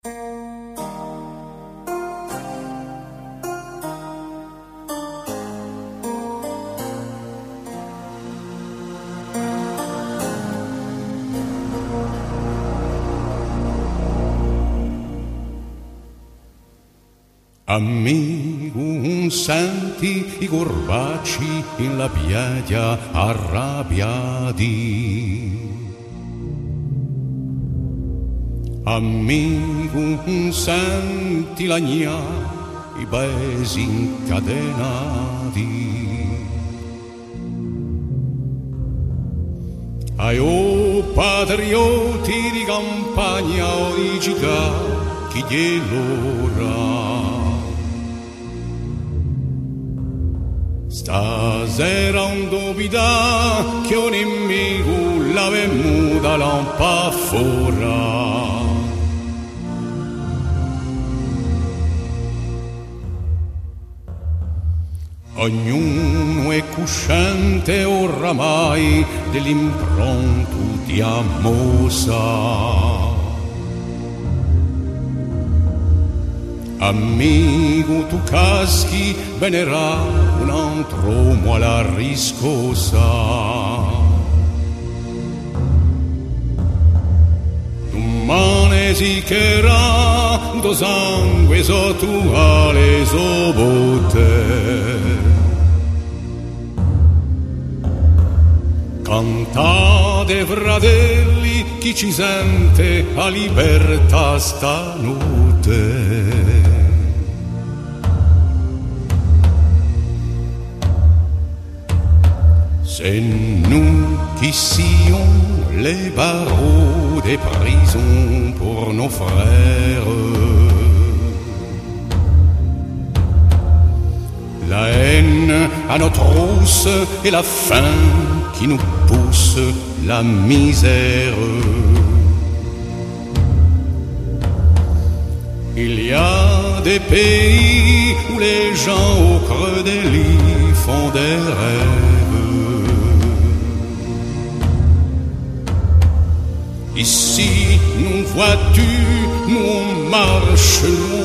Amico, senti i corbacci in la piaglia arrabbiati. Amico, senti la gna, i paesi incatenati. Ai patrioti di campagna o di città, chi gliel'ora. Stasera un dubita che un nemico la venuta lampa fora. Ognuno è cosciente oramai dell'impronto di Amosa. Amico, tu caschi, venerà un altro uomo alla riscossa. Un mane sicherà, do sangue sotto alle sobotte. Cantate, fratelli, chi ci sente a libertà stanotte. C'est nous qui sillons les barreaux des prisons pour nos frères. La haine à nos trousses et la faim qui nous pousse la misère. Il y a des pays où les gens au creux des lits font des rêves. Ici, nous vois-tu, nous on marche, nous